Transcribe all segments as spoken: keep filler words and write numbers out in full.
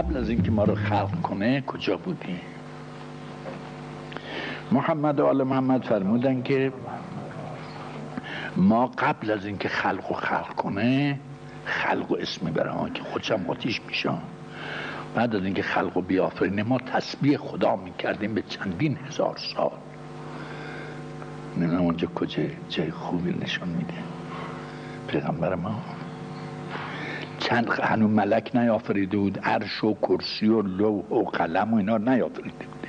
قبل از اینکه ما رو خلق کنه کجا بودیم؟ محمد و آل محمد فرمودن که ما قبل از اینکه خلق و خلق کنه خلق و اسمی برای که خودشم آتیش میشه. بعد از اینکه خلق و بیافرینه ما تسبیح خدا میکردیم به چندین هزار سال. نمیدونم اونجا کجا جای خوبی نشون میده پیغمبر ما. چند هنوز ملک نیافریده بود، عرش و کرسی و لوح و قلم و اینا نیافریده بود.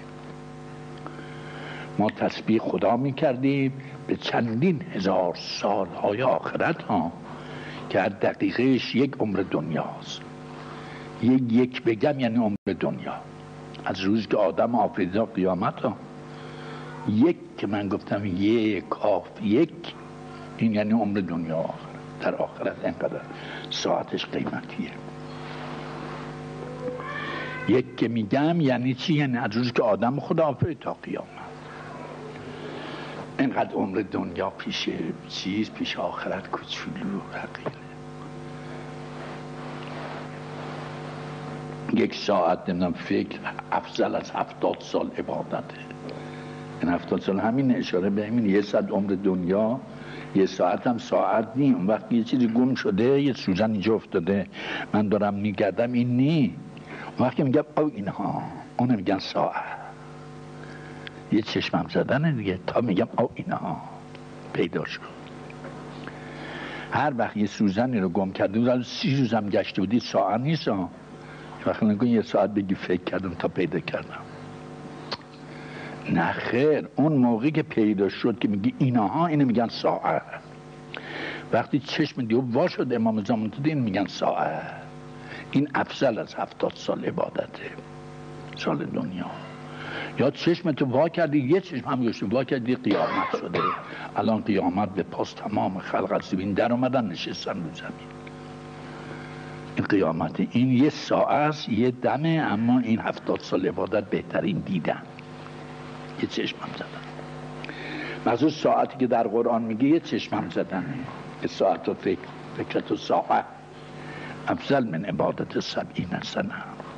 ما تسبیح خدا میکردیم به چندین هزار سال های آخرت ها که هر دقیقهش یک عمر دنیاست. یک یک بگم یعنی عمر دنیا، از روز که آدم آفریده قیامت ها. یک که من گفتم یک کاف یک، این یعنی عمر دنیا آخرت. در آخرت اینقدر ساعتش قیمتیه. یک که میگم یعنی چی؟ یعنی از روز که آدم خدا آفرید تا قیامت. اینقدر عمر دنیا پیش چیز، پیش آخرت کوچولو حقیقه. یک ساعت نمیدونم فکر افضل از هفتاد سال عبادته. این هفتاد سال همین اشاره به همین. یه ساعت عمر دنیا، یه ساعت هم ساعت نی. اون وقت یه چیزی گم شده، یه سوزن اینجا افتاده، من دارم میگردم، این نی. اون وقت میگم او اینها، اون میگن ساعت. یه چشمم زدنه دیگه تا میگم او اینها پیدا شد. هر وقت یه سوزنی رو گم کرده بود، سی روزم گشته بودی، ساعت نیست ها. وقتی نگون یه ساعت بگی فکر کردم تا پیدا کردم. نه خیر، اون موقعی که پیدا شد که میگی اینها، اینو میگن ساعت. وقتی چشم دیو وا شد امام زمان تو این میگن ساعت. این افضل از هفتاد سال عبادته، سال دنیا. یا چشم تو وا کردی، یه چشم هم گشتی وا کردی، قیامت شده. الان قیامت به پاس تمام خلق از زمین در اومدن نشستن رو زمین. این قیامت، این یه ساعت یه دمه، اما این هفتاد سال عبادت بهترین دیدن. یه چشمم زدن. مخصوص ساعتی که در قرآن میگه یه چشمم زدن. یه ساعت و فکر فکرت و ساعت افضل من عبادت سبعین سنه.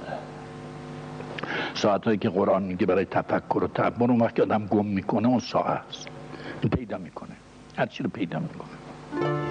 ساعتایی که قرآن میگه برای تفکر و تدبر، اون وقت که آدم گم میکنه اون ساعت است. پیدا میکنه، هر چی رو پیدا میکنه.